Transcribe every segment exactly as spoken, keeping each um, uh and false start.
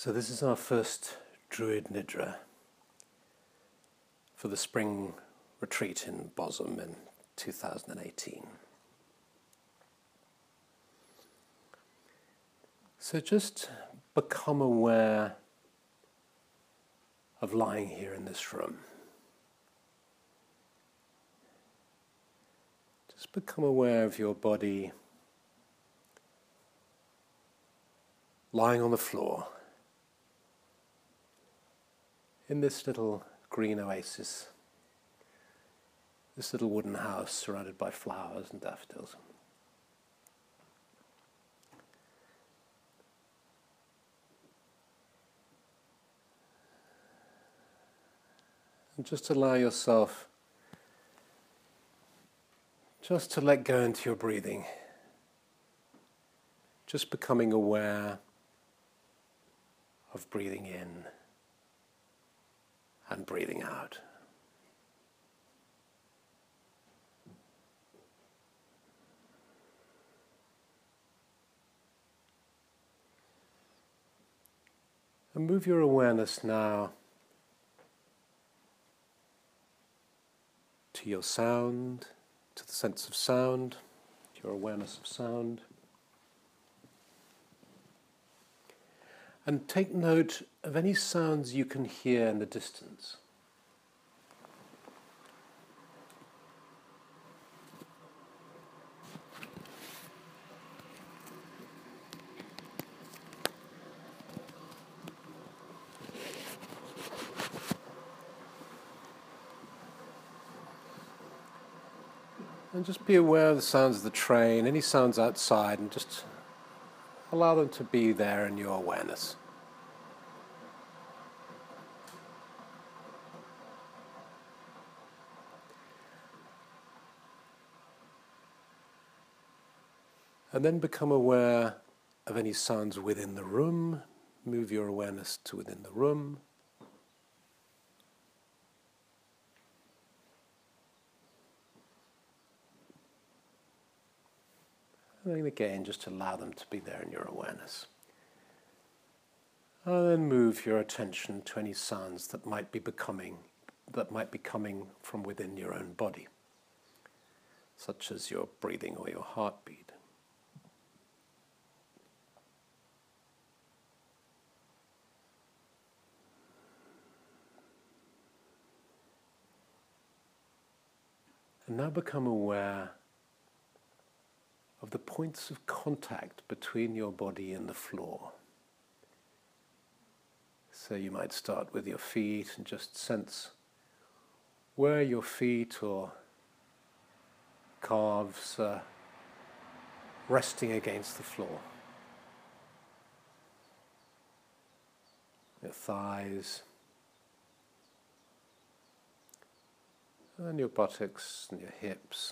So this is our first Druid Nidra for the spring retreat in Bosom in two thousand eighteen. So just become aware of lying here in this room. Just become aware of your body lying on the floor in this little green oasis, this little wooden house surrounded by flowers and daffodils. And just allow yourself just to let go into your breathing, just becoming aware of breathing in and breathing out. And move your awareness now to your sound, to the sense of sound, your awareness of sound. And take note of any sounds you can hear in the distance. And just be aware of the sounds of the train, any sounds outside, and just allow them to be there in your awareness. And then become aware of any sounds within the room. Move your awareness to within the room. And then again, just allow them to be there in your awareness. And then move your attention to any sounds that might be becoming, that might be coming from within your own body, such as your breathing or your heartbeat. And now become aware of the points of contact between your body and the floor. So you might start with your feet and just sense where your feet or calves are resting against the floor. Your thighs, and your buttocks and your hips.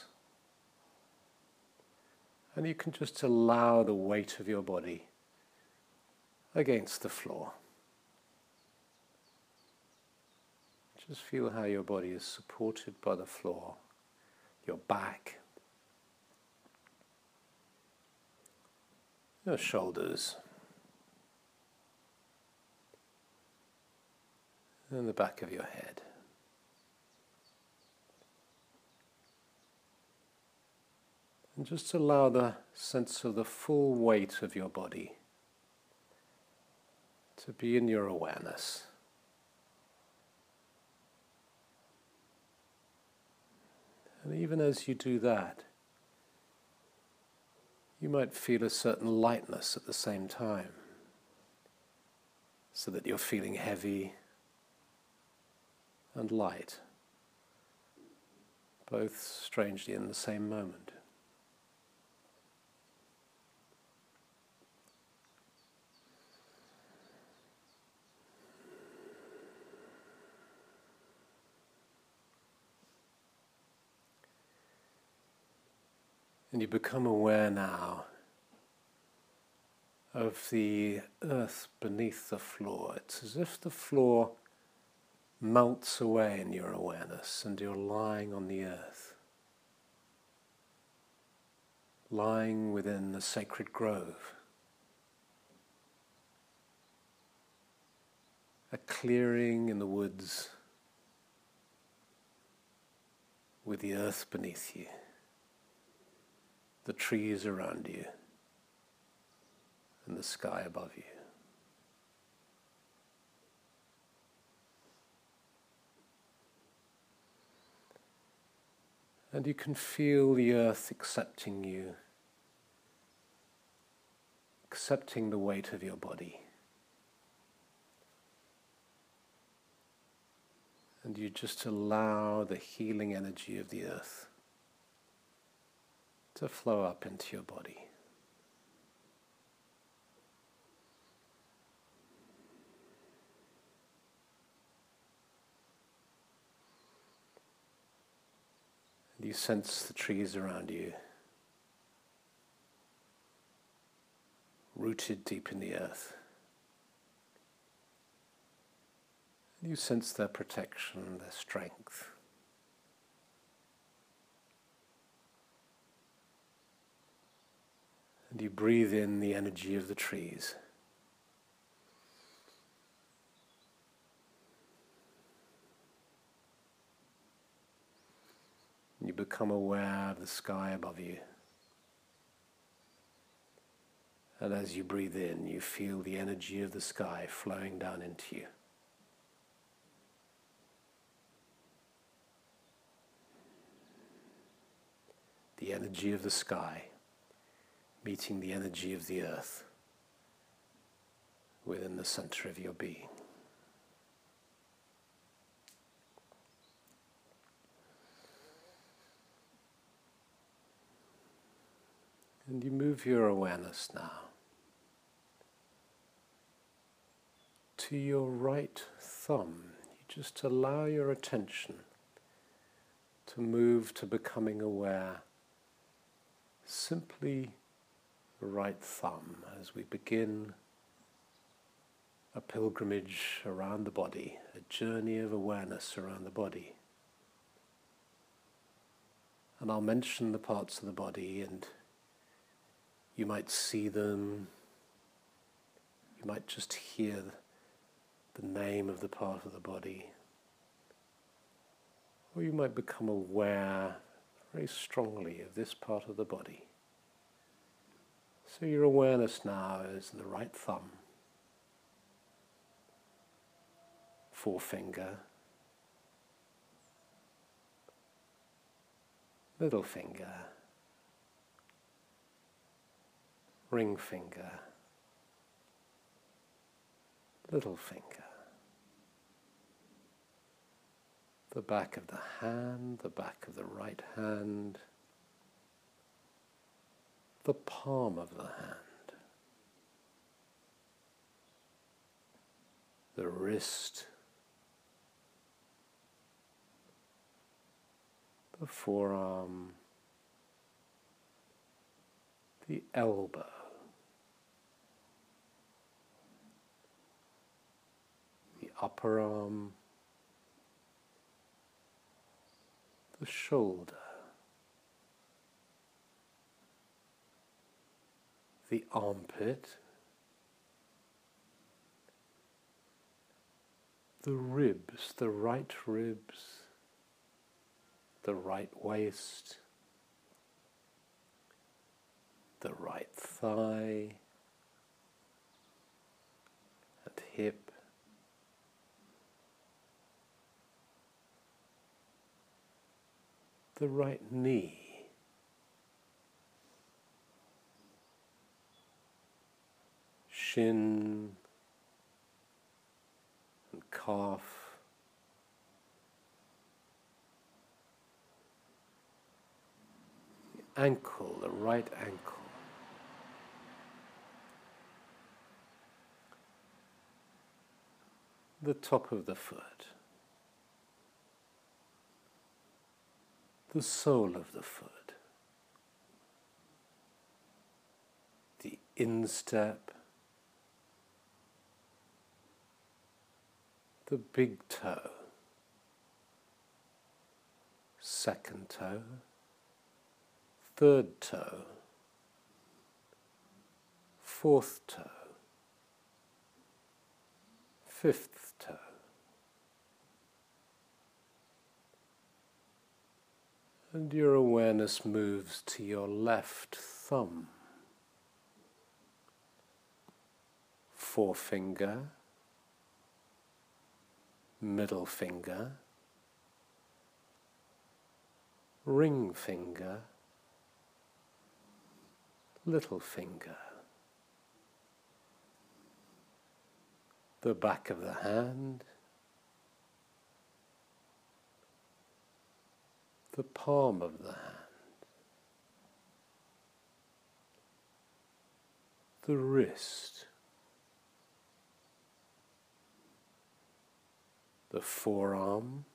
And you can just allow the weight of your body against the floor. Just feel how your body is supported by the floor, your back, your shoulders, and the back of your head. And just allow the sense of the full weight of your body to be in your awareness. And even as you do that, you might feel a certain lightness at the same time, so that you're feeling heavy and light, both strangely in the same moment. And you become aware now of the earth beneath the floor. It's as if the floor melts away in your awareness and you're lying on the earth, lying within the sacred grove. a clearing in the woods with the earth beneath you, the trees around you, and the sky above you. And you can feel the earth accepting you, accepting the weight of your body. And you just allow the healing energy of the earth to flow up into your body. You sense the trees around you, rooted deep in the earth. You sense their protection, their strength. And you breathe in the energy of the trees. You become aware of the sky above you. And as you breathe in, you feel the energy of the sky flowing down into you. The energy of the sky meeting the energy of the earth within the center of your being. And you move your awareness now to your right thumb. You just allow your attention to move to becoming aware simply the right thumb as we begin a pilgrimage around the body, a journey of awareness around the body. And I'll mention the parts of the body, and you might see them, you might just hear the name of the part of the body, or you might become aware very strongly of this part of the body. So your awareness now is the right thumb, forefinger, little finger, ring finger, little finger, the back of the hand, the back of the right hand, the palm of the hand, the wrist, the forearm, the elbow, the upper arm, the shoulder, the armpit, the ribs, the right ribs, the right waist, the right thigh and hip, the right knee, shin and calf, the ankle, the right ankle, the top of the foot, the sole of the foot, the instep, the big toe, second toe, third toe, fourth toe, fifth toe, and your awareness moves to your left thumb, forefinger, middle finger, ring finger, little finger, the back of the hand, the palm of the hand, the wrist, the forearm,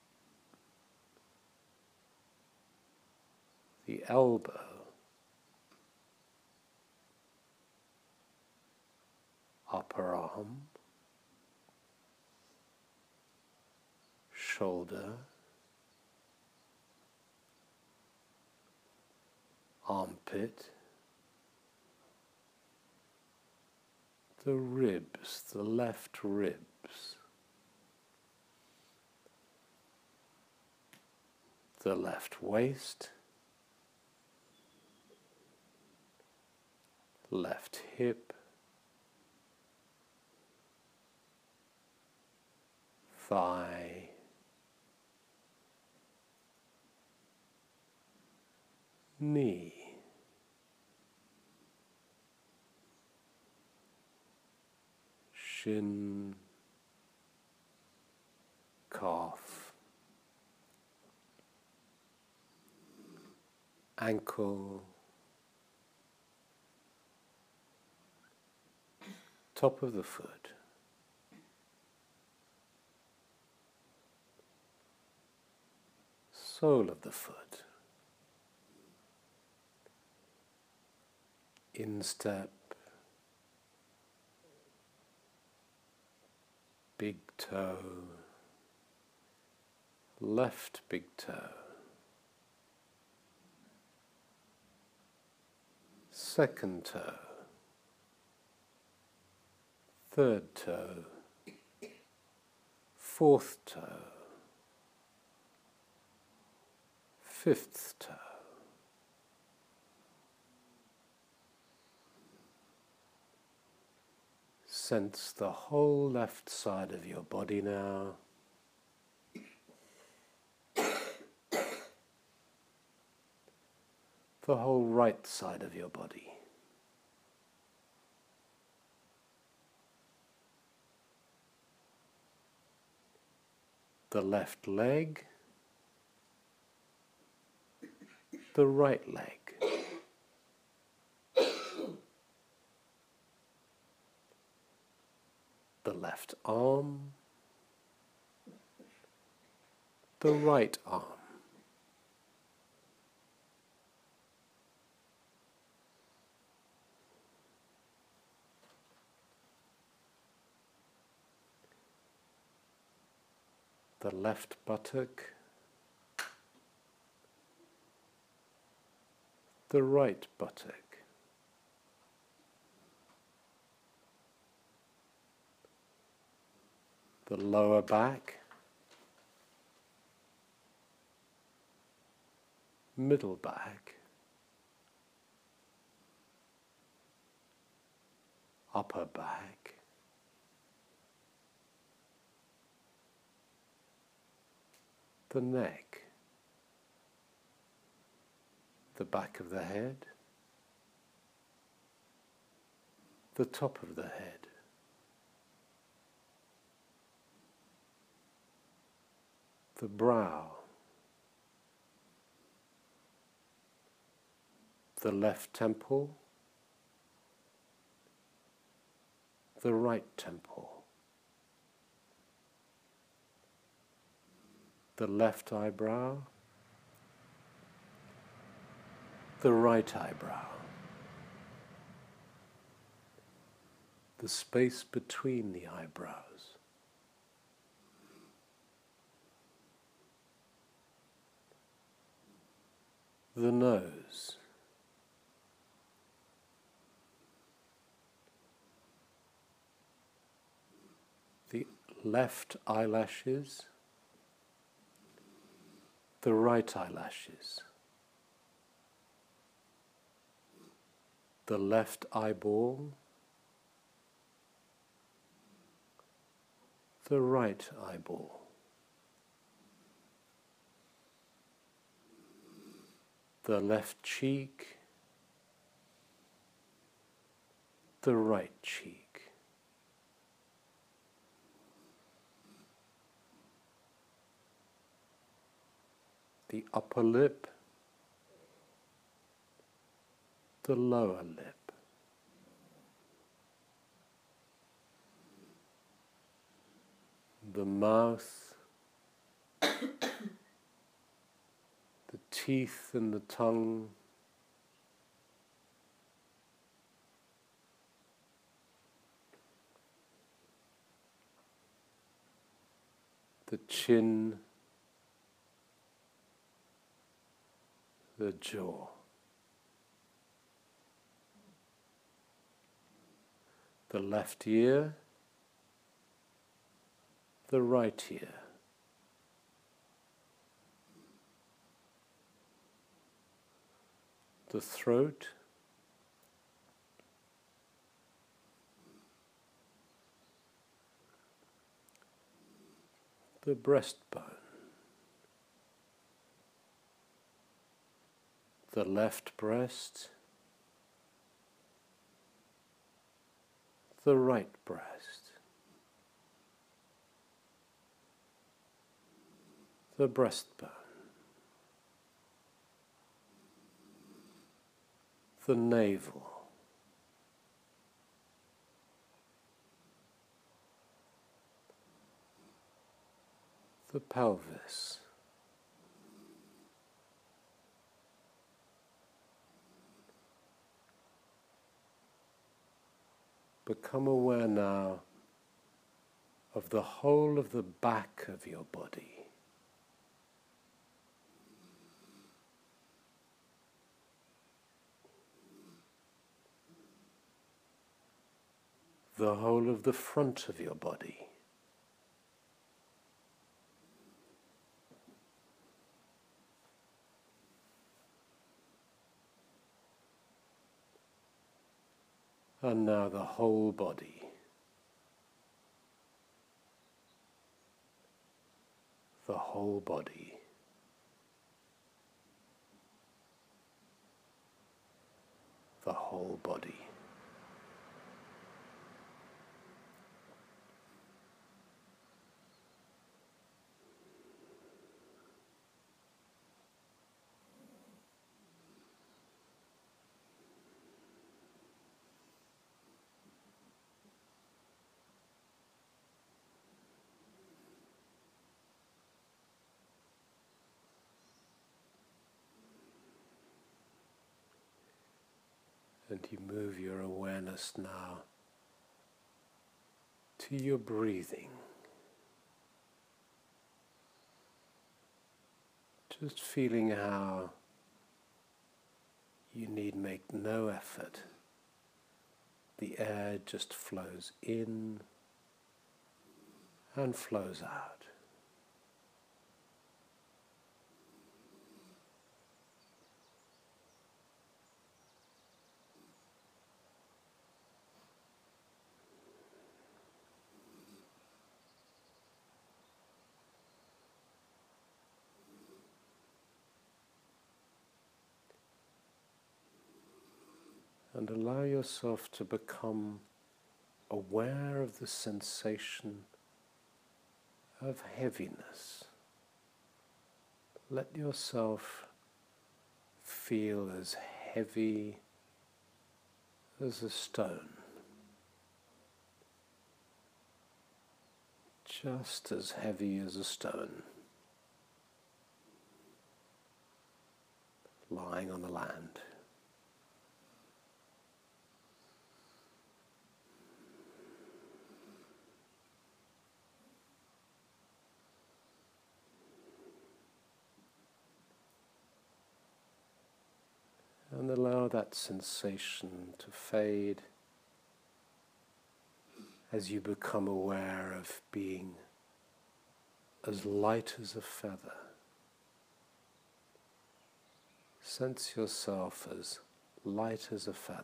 the elbow, upper arm, shoulder, armpit, the ribs, the left ribs, the left waist, left hip, thigh, knee, shin, calf, ankle, top of the foot, sole of the foot, instep, big toe, left big toe, second toe, third toe, fourth toe, fifth toe. Sense the whole left side of your body now. The whole right side of your body. The left leg, the right leg. The left arm, the right arm. The left buttock, the right buttock. The lower back, middle back, upper back, the neck, the back of the head, the top of the head. The brow, the left temple, the right temple, the left eyebrow, the right eyebrow, the space between the eyebrows. The nose, left eyelashes, the right eyelashes, the left eyeball, the right eyeball, the left cheek, the right cheek, the upper lip, the lower lip, the mouth, the teeth and the tongue, the chin, the jaw. The left ear, the right ear, the throat, the breastbone, the left breast, the right breast, the breastbone, the navel, the pelvis, become aware now of the whole of the back of your body. The whole of the front of your body. And now the whole body. The whole body. The whole body. And you move your awareness now to your breathing. Just feeling how you need make no effort. The air just flows in and flows out. And allow yourself to become aware of the sensation of heaviness. Let yourself feel as heavy as a stone, just as heavy as a stone, lying on the land. and allow that sensation to fade as you become aware of being as light as a feather. Sense yourself as light as a feather.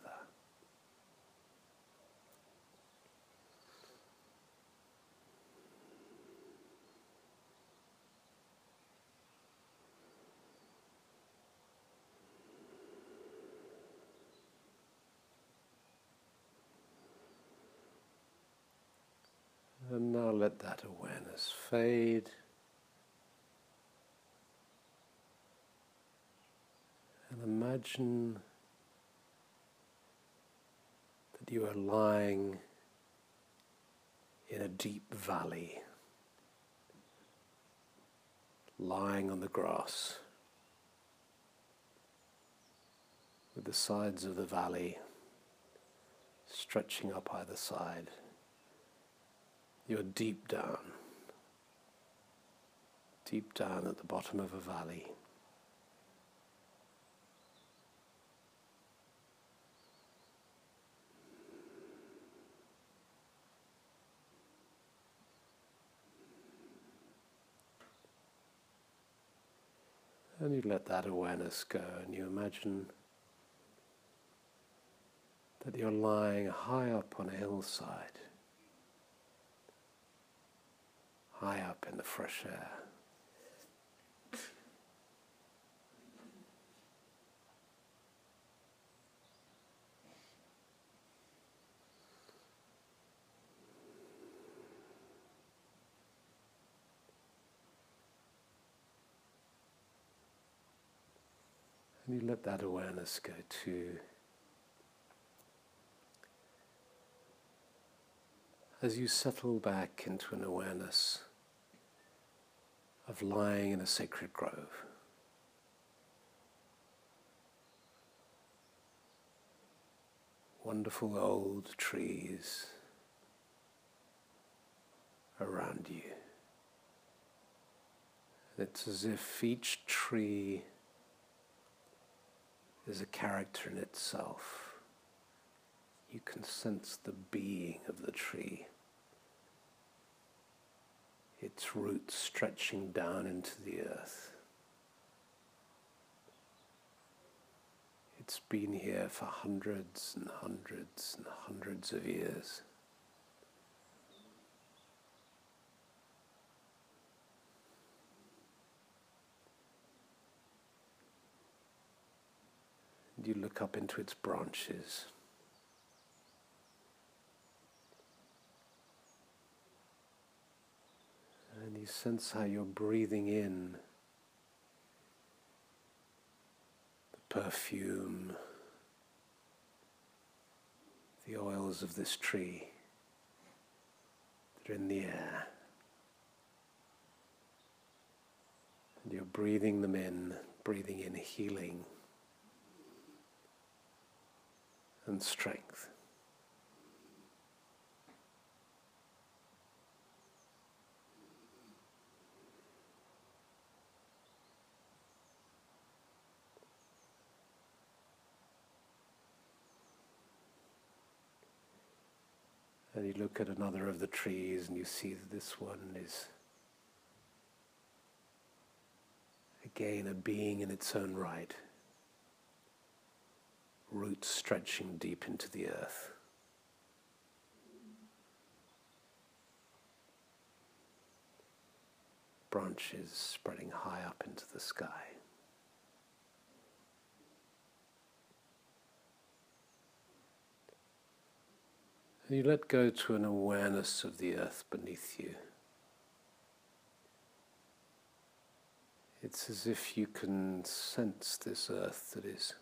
And now let that awareness fade. And imagine that you are lying in a deep valley, lying on the grass, with the sides of the valley stretching up either side. You're deep down, deep down at the bottom of a valley. And you let that awareness go, and you imagine that you're lying high up on a hillside, high up in the fresh air. And you let that awareness go too. As you settle back into an awareness of lying in a sacred grove. Wonderful old trees around you. And it's as if each tree is a character in itself. You can sense the being of the tree. Its roots stretching down into the earth. It's been here for hundreds and hundreds and hundreds of years. And you look up into its branches. And you sense how you're breathing in the perfume, the oils of this tree that are in the air. And you're breathing them in, breathing in healing and strength. And you look at another of the trees and you see that this one is again a being in its own right. Roots stretching deep into the earth. Branches spreading high up into the sky. And you let go to an awareness of the earth beneath you. It's as if you can sense this earth that is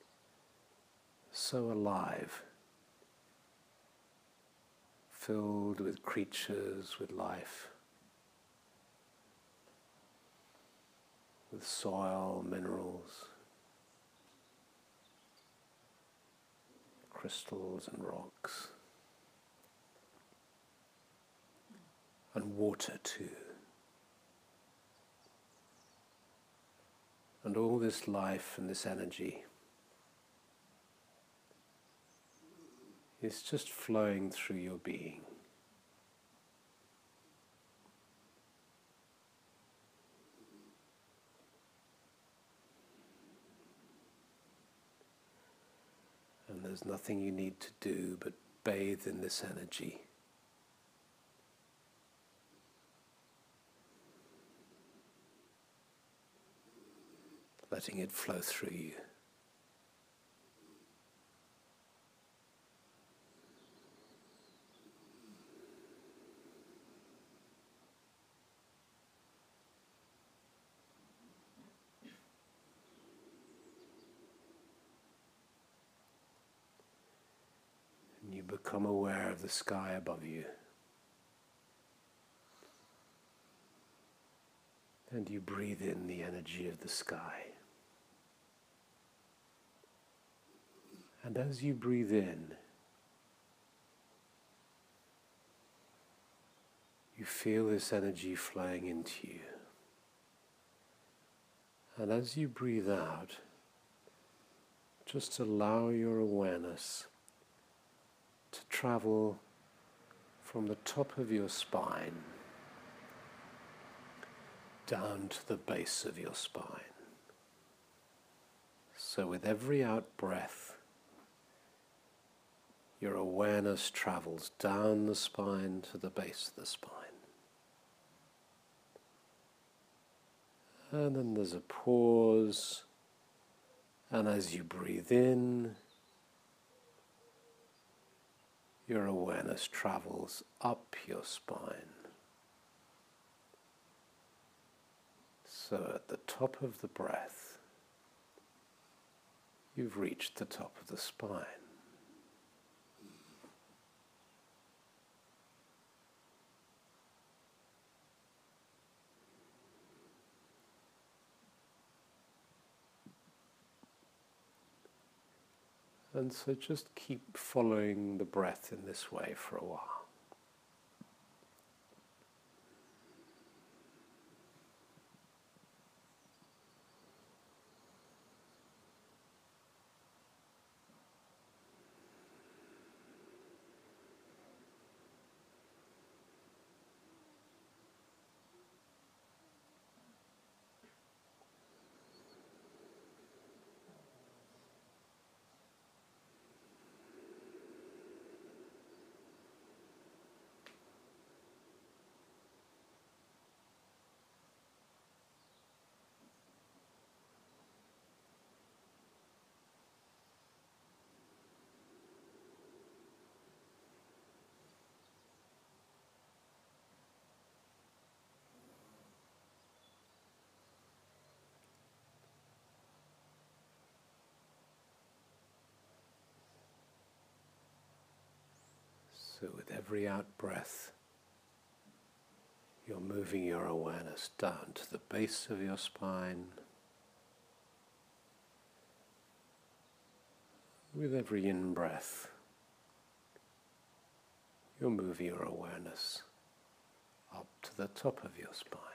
so alive, filled with creatures, with life, with soil, minerals, crystals and rocks, and water too. And all this life and this energy is just flowing through your being. There's nothing you need to do but bathe in this energy. Letting it flow through you. And you become aware of the sky above you. And you breathe in the energy of the sky. And as you breathe in, you feel this energy flowing into you. And as you breathe out, just allow your awareness to travel from the top of your spine down to the base of your spine. So with every out breath, your awareness travels down the spine to the base of the spine. And then there's a pause, and as you breathe in, your awareness travels up your spine. So at the top of the breath, you've reached the top of the spine. And so just keep following the breath in this way for a while. So with every out breath, you're moving your awareness down to the base of your spine. With every in-breath, you're moving your awareness up to the top of your spine.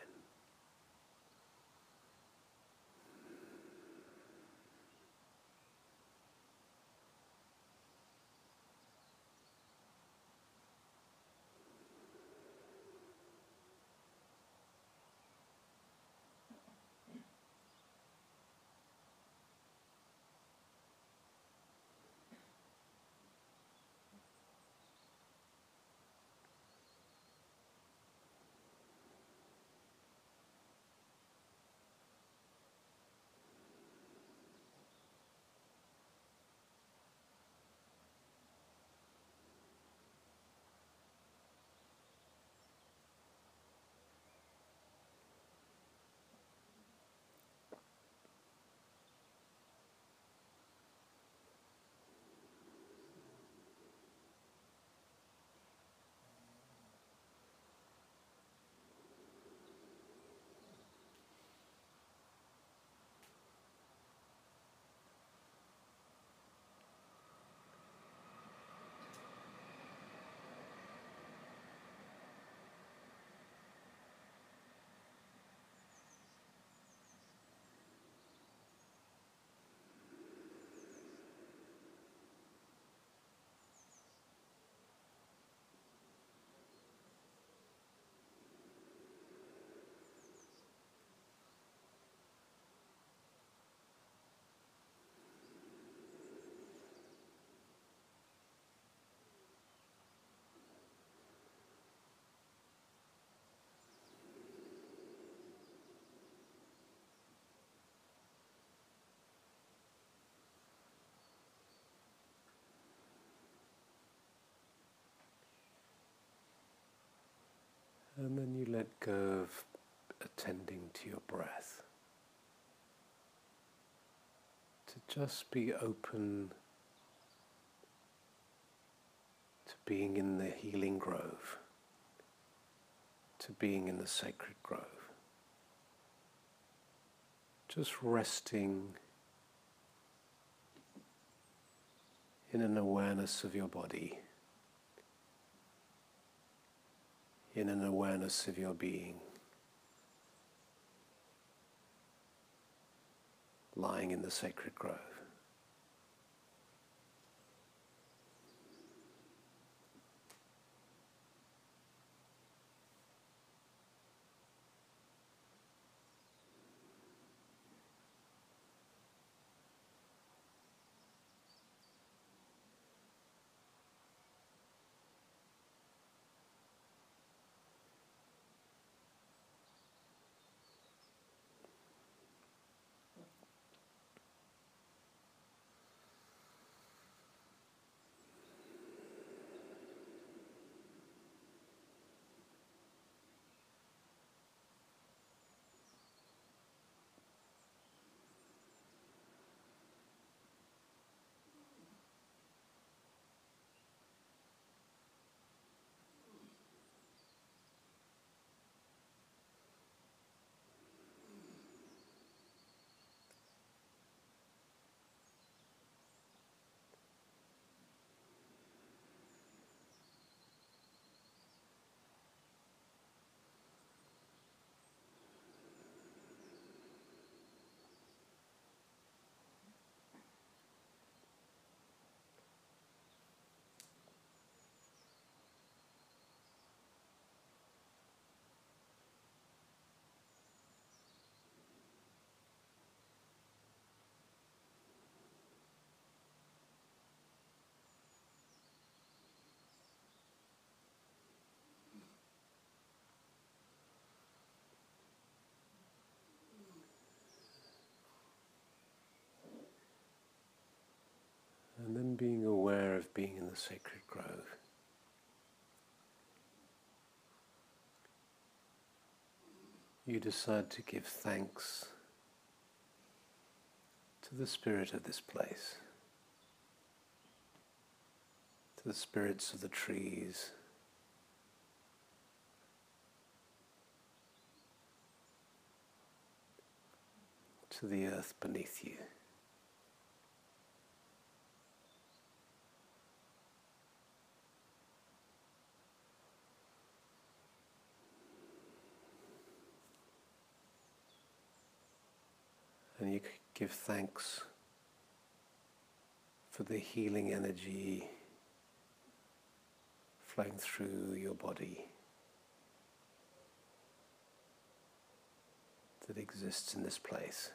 And then you let go of attending to your breath, to just be open to being in the healing grove, to being in the sacred grove. Just resting in an awareness of your body, in an awareness of your being, lying in the sacred grove. And then being aware of being in the sacred grove. You decide to give thanks to the spirit of this place, to the spirits of the trees, to the earth beneath you. And you give thanks for the healing energy flowing through your body that exists in this place.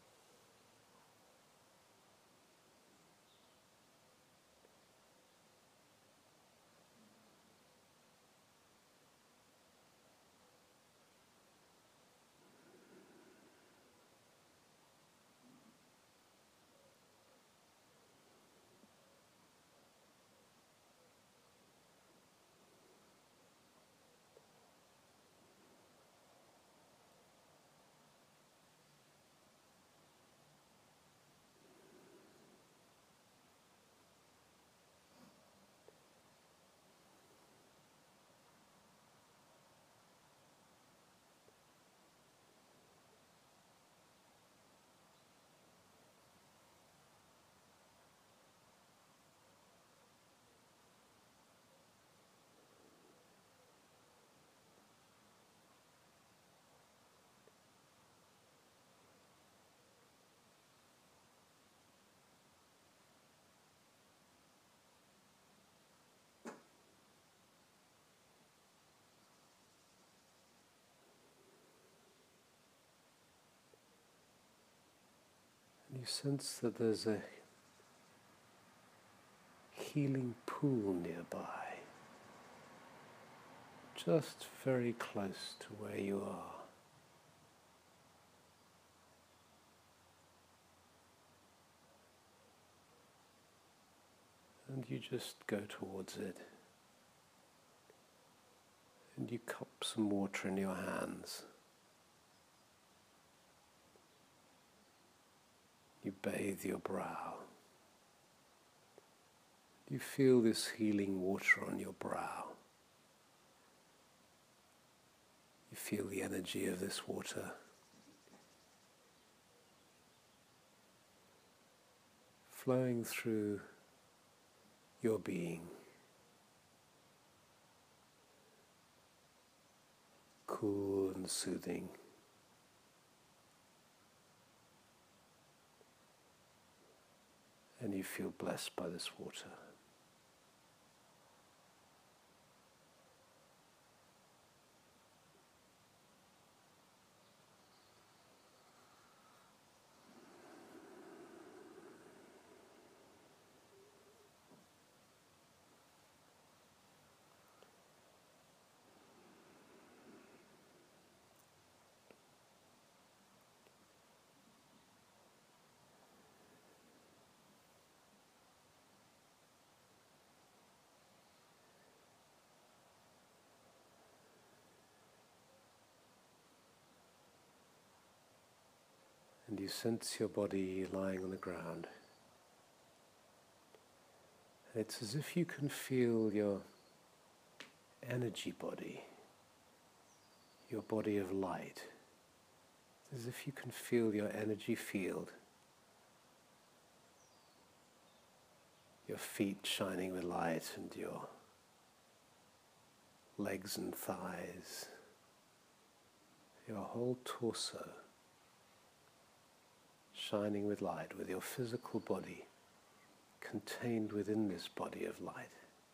You sense that there's a healing pool nearby, just very close to where you are. And you just go towards it. And you cup some water in your hands. You bathe your brow. You feel this healing water on your brow. You feel the energy of this water flowing through your being, cool and soothing. And you feel blessed by this water. And you sense your body lying on the ground. It's as if you can feel your energy body, your body of light. It's as if you can feel your energy field, your feet shining with light and your legs and thighs, your whole torso shining with light, with your physical body contained within this body of light.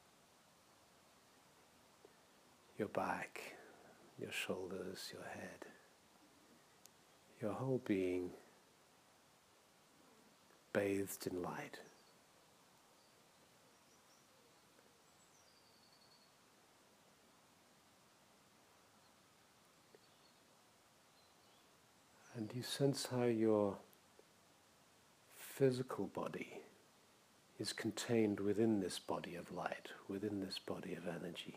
Your back, your shoulders, your head, your whole being bathed in light. And you sense how your physical body is contained within this body of light, within this body of energy.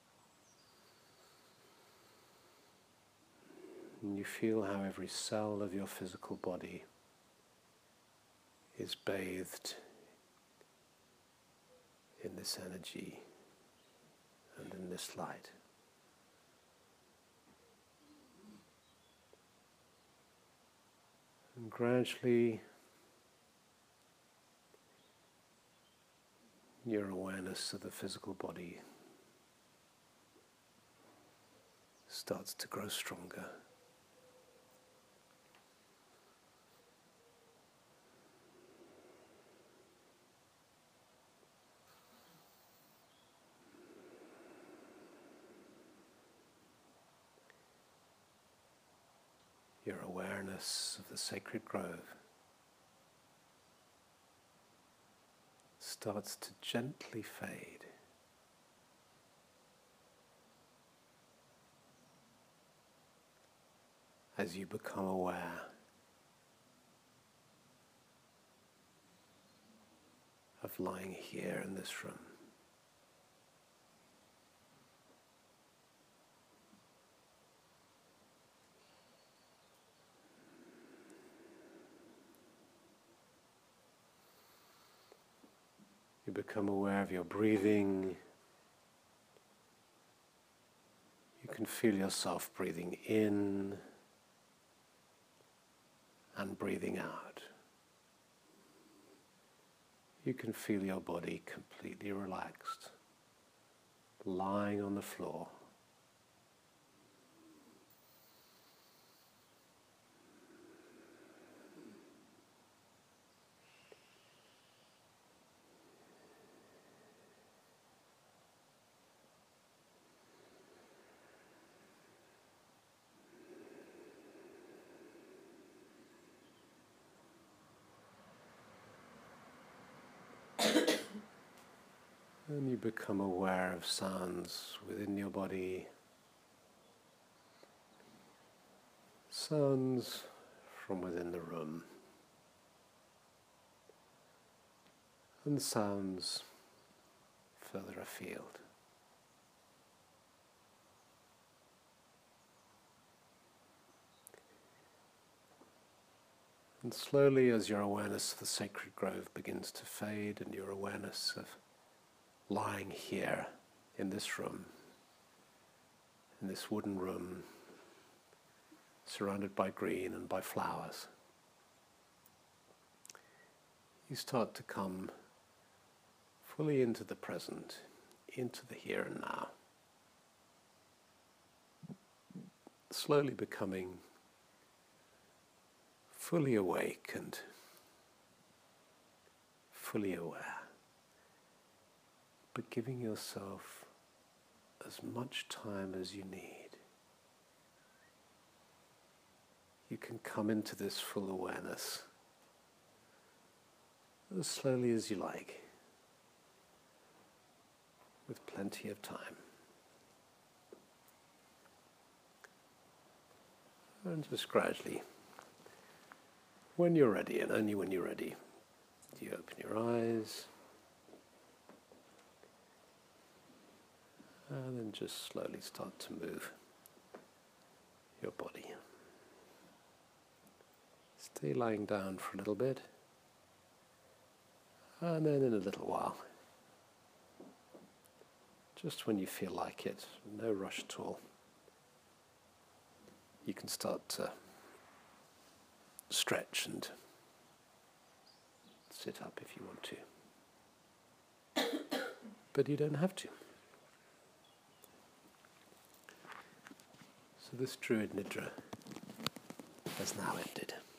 And you feel how every cell of your physical body is bathed in this energy and in this light. And gradually your awareness of the physical body starts to grow stronger. Your awareness of the sacred grove starts to gently fade. As you become aware of lying here in this room. You become aware of your breathing. You can feel yourself breathing in and breathing out. You can feel your body completely relaxed, lying on the floor. And you become aware of sounds within your body, sounds from within the room, and sounds further afield. And slowly, as your awareness of the sacred grove begins to fade and your awareness of lying here in this room, in this wooden room, surrounded by green and by flowers, you start to come fully into the present, into the here and now, slowly becoming fully awake and fully aware, but giving yourself as much time as you need. You can come into this full awareness as slowly as you like, with plenty of time. And just gradually, when you're ready, and only when you're ready, you open your eyes, and then just slowly start to move your body. Stay lying down for a little bit, and then in a little while, just when you feel like it, no rush at all, you can start to stretch and sit up if you want to. But you don't have to. So this Druid Nidra has now ended.